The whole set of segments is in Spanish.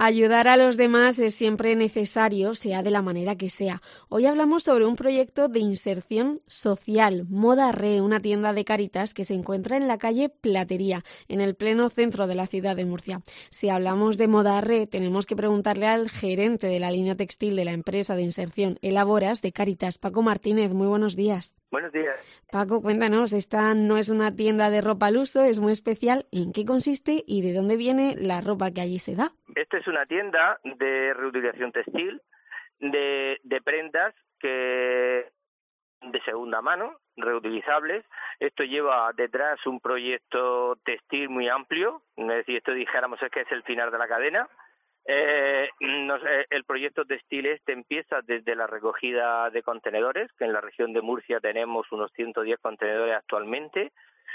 Ayudar a los demás es siempre necesario, sea de la manera que sea. Hoy hablamos sobre un proyecto de inserción social, Moda Re, una tienda de Cáritas que se encuentra en la calle Platería, en el pleno centro de la ciudad de Murcia. Si hablamos de Moda Re, tenemos que preguntarle al gerente de la línea textil de la empresa de inserción Elaboras de Cáritas, Paco Martínez. Muy buenos días. Buenos días. Paco, cuéntanos, esta no es una tienda de ropa al uso, es muy especial. ¿En qué consiste y de dónde viene la ropa que allí se da? Esta es una tienda de reutilización textil, de prendas que de segunda mano, reutilizables. Esto lleva detrás un proyecto textil muy amplio, es decir, esto dijéramos es que es el final de la cadena. El proyecto textil empieza desde la recogida de contenedores, que en la región de Murcia tenemos unos 110 contenedores actualmente.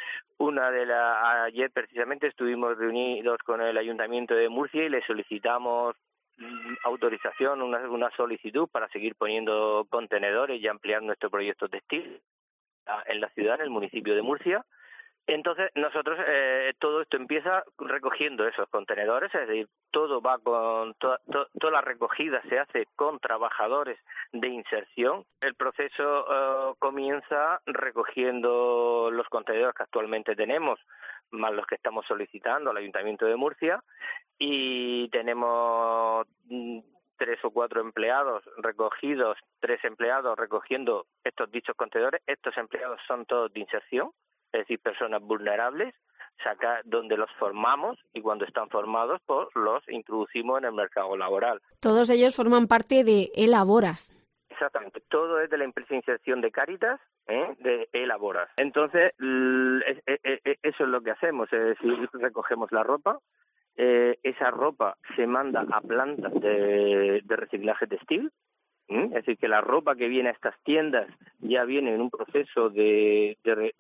Ayer precisamente estuvimos reunidos con el Ayuntamiento de Murcia y le solicitamos autorización, una solicitud para seguir poniendo contenedores y ampliar nuestro proyecto textil en la ciudad, en el municipio de Murcia. Entonces nosotros todo esto empieza recogiendo esos contenedores, es decir, todo va con toda la recogida se hace con trabajadores de inserción. El proceso comienza recogiendo los contenedores que actualmente tenemos, más los que estamos solicitando al Ayuntamiento de Murcia, y tenemos 3 o 4 empleados recogidos, 3 empleados recogiendo estos dichos contenedores. Estos empleados son todos de inserción, es decir, personas vulnerables, donde los formamos y cuando están formados, pues los introducimos en el mercado laboral. Todos ellos forman parte de Elaboras. Exactamente, todo es de la empresa de inserción de Cáritas, de Elaboras. Entonces, eso es lo que hacemos, es decir, recogemos la ropa, esa ropa se manda a plantas de reciclaje textil. Es decir, que la ropa que viene a estas tiendas ya viene en un proceso de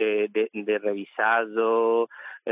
revisado,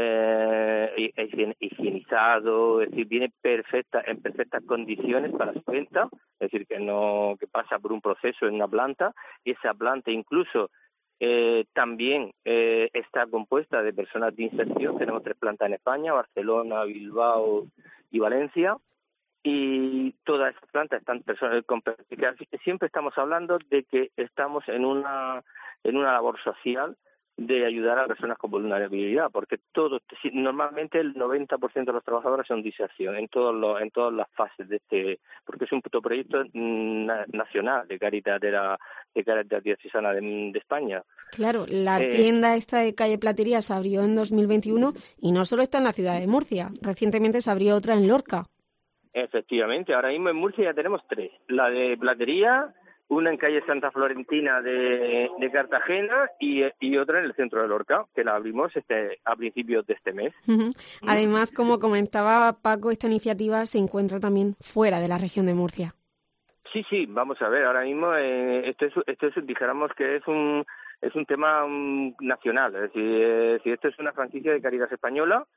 higienizado, es decir, viene en perfectas condiciones para su venta, es decir, que pasa por un proceso en una planta, y esa planta incluso también está compuesta de personas de inserción. Tenemos 3 plantas en España: Barcelona, Bilbao y Valencia. Y todas estas plantas están siempre estamos hablando de que estamos en una labor social de ayudar a personas con vulnerabilidad, porque normalmente el 90% de los trabajadores son de inserción en todas las fases de porque es un proyecto nacional de Cáritas Diocesana de España. Claro, la tienda esta de calle Platería se abrió en 2021 y no solo está en la ciudad de Murcia, recientemente se abrió otra en Lorca. Efectivamente, ahora mismo en Murcia ya tenemos 3. La de Platería, una en calle Santa Florentina de Cartagena y otra en el centro de Lorca, que la abrimos a principios de este mes. Uh-huh. Además, como comentaba Paco, esta iniciativa se encuentra también fuera de la región de Murcia. Sí, vamos a ver, ahora mismo esto es, dijéramos que es un tema nacional, es decir, si esto es una franquicia de Cáritas española,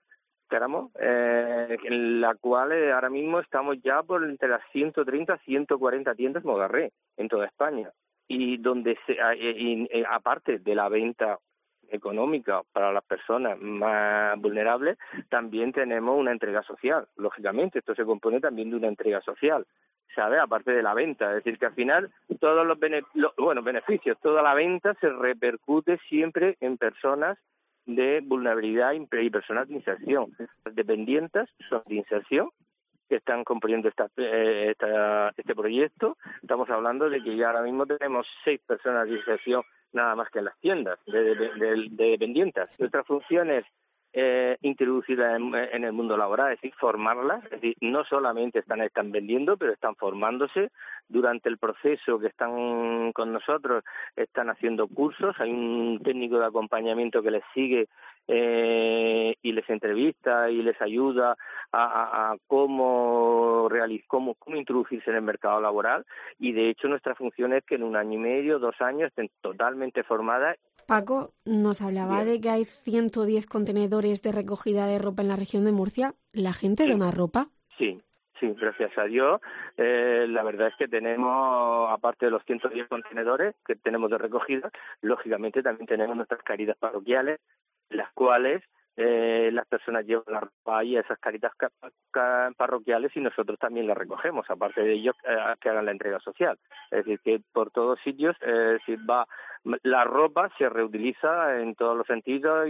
en la cual ahora mismo estamos ya por entre las 130 y 140 tiendas Moda Re en toda España, y donde aparte de la venta económica para las personas más vulnerables, también tenemos una entrega social. Lógicamente, esto se compone también de una entrega social, ¿sabes? Aparte de la venta, es decir, que al final todos los beneficios, toda la venta se repercute siempre en personas de vulnerabilidad y personas de inserción. Las dependientes son de inserción, que están componiendo este proyecto. Estamos hablando de que ya ahora mismo tenemos 6 personas de inserción nada más que en las tiendas de dependientes. Nuestra función es introducirlas en el mundo laboral, es decir, formarlas, es decir, no solamente están vendiendo, pero están formándose. Durante el proceso que están con nosotros están haciendo cursos, hay un técnico de acompañamiento que les sigue y les entrevista y les ayuda a cómo introducirse en el mercado laboral, y de hecho nuestra función es que en 1 año y medio, 2 años estén totalmente formadas. Paco nos hablaba de que hay 110 contenedores de recogida de ropa en la región de Murcia. ¿La gente dona ropa? Sí, gracias a Dios. La verdad es que tenemos, aparte de los 110 contenedores que tenemos de recogida, lógicamente también tenemos nuestras Cáritas parroquiales, las cuales las personas llevan la ropa ahí a esas caritas parroquiales y nosotros también la recogemos, aparte de ellos que hagan la entrega social. Es decir, que por todos sitios la ropa se reutiliza en todos los sentidos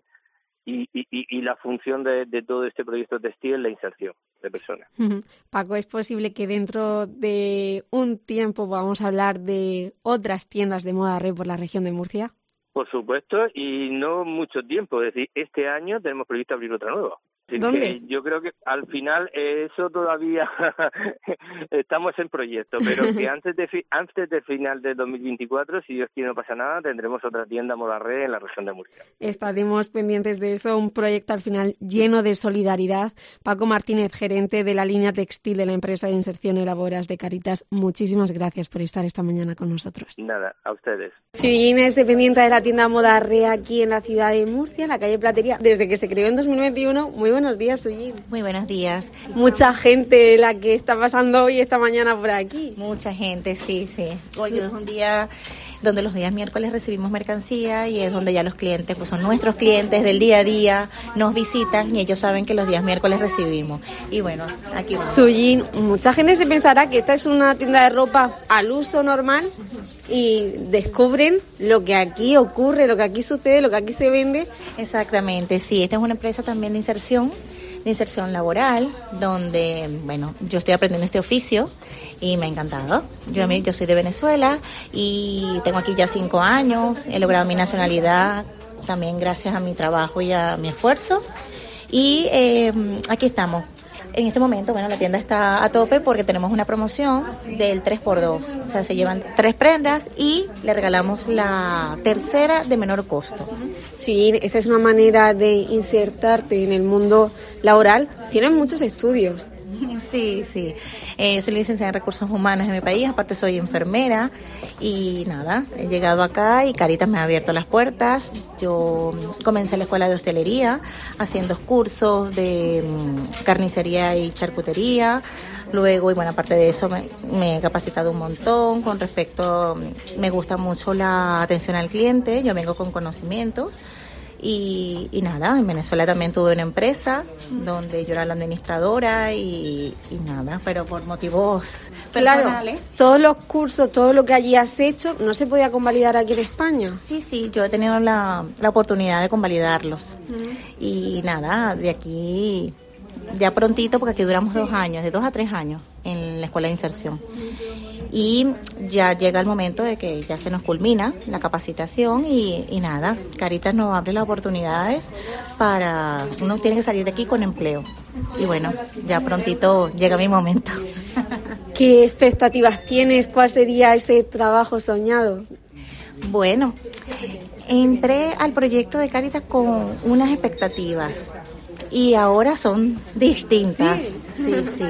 y la función de todo este proyecto textil es la inserción de personas. Paco, ¿es posible que dentro de un tiempo podamos hablar de otras tiendas de moda re por la región de Murcia? Por supuesto, y no mucho tiempo. Es decir, este año tenemos previsto abrir otra nueva. ¿Dónde? Yo creo que al final eso todavía estamos en proyecto, pero que antes de final de 2024, si Dios quiere no pasa nada, tendremos otra tienda Moda Re en la región de Murcia. Estaremos pendientes de eso, un proyecto al final lleno de solidaridad. Paco Martínez, gerente de la línea textil de la empresa de inserción Elaboras de Caritas, muchísimas gracias por estar esta mañana con nosotros. Nada, a ustedes. Suyín es dependiente de la tienda Moda Re aquí en la ciudad de Murcia, en la calle Platería, desde que se creó en 2021. Muy buenos días, Suyín. Muy buenos días. Mucha gente la que está pasando hoy esta mañana por aquí. Mucha gente, sí. Hoy es un día donde los días miércoles recibimos mercancía y es donde ya los clientes, pues son nuestros clientes del día a día, nos visitan y ellos saben que los días miércoles recibimos. Y bueno, aquí vamos. Suyín, mucha gente se pensará que esta es una tienda de ropa al uso normal y descubren lo que aquí ocurre, lo que aquí sucede, lo que aquí se vende. Exactamente, sí. Esta es una empresa también de inserción laboral, donde, bueno, yo estoy aprendiendo este oficio y me ha encantado. Yo soy de Venezuela y tengo aquí ya 5 años, he logrado mi nacionalidad también gracias a mi trabajo y a mi esfuerzo y aquí estamos. En este momento, bueno, la tienda está a tope porque tenemos una promoción del 3x2. O sea, se llevan 3 prendas y le regalamos la tercera de menor costo. Sí, esta es una manera de insertarte en el mundo laboral. Tienen muchos estudios. Sí. Soy licenciada en Recursos Humanos en mi país, aparte soy enfermera y nada, he llegado acá y Caritas me ha abierto las puertas. Yo comencé la escuela de hostelería haciendo cursos de carnicería y charcutería. Luego, y bueno, aparte de eso me he capacitado un montón con respecto, me gusta mucho la atención al cliente, yo vengo con conocimientos. Y nada, en Venezuela también tuve una empresa donde yo era la administradora y nada, pero por motivos personales. Claro, todos los cursos, todo lo que allí has hecho, ¿no se podía convalidar aquí en España? Sí, yo he tenido la oportunidad de convalidarlos. Y nada, de aquí ya prontito, porque aquí duramos 2 años, de 2 a 3 años en la escuela de inserción. Y ya llega el momento de que ya se nos culmina la capacitación y nada, Caritas nos abre las oportunidades para, uno tiene que salir de aquí con empleo. Y bueno, ya prontito llega mi momento. ¿Qué expectativas tienes? ¿Cuál sería ese trabajo soñado? Bueno, entré al proyecto de Caritas con unas expectativas y ahora son distintas. Sí.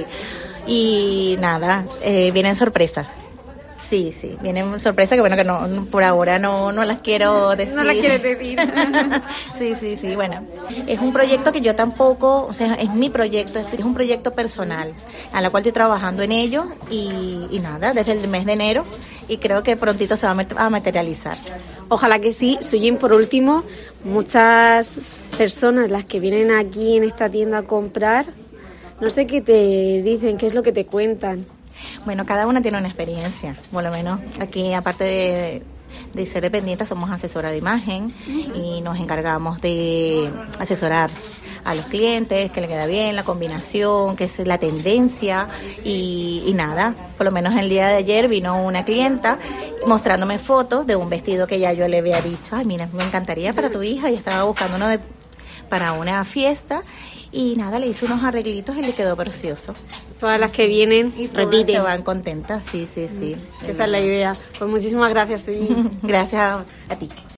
Y nada, vienen sorpresas. Sí, vienen sorpresas que bueno, que no, por ahora no las quiero decir. No las quieres decir. Sí, bueno. Es un proyecto que yo tampoco, o sea, es mi proyecto, es un proyecto personal, a la cual estoy trabajando en ello y nada, desde el mes de enero y creo que prontito se va a materializar. Ojalá que sí. Suyín, por último, muchas personas las que vienen aquí en esta tienda a comprar, no sé qué te dicen, qué es lo que te cuentan. Bueno, cada una tiene una experiencia, por lo menos aquí, aparte de ser dependiente, somos asesora de imagen y nos encargamos de asesorar a los clientes, que le queda bien la combinación, que es la tendencia y nada, por lo menos el día de ayer vino una clienta mostrándome fotos de un vestido que ya yo le había dicho, ay mira, me encantaría para tu hija y estaba buscando uno para una fiesta. Y nada, le hice unos arreglitos y le quedó precioso. Todas las que vienen y repiten. Se van contentas, sí. Esa es la idea. Pues muchísimas gracias, Suyín. Gracias a ti.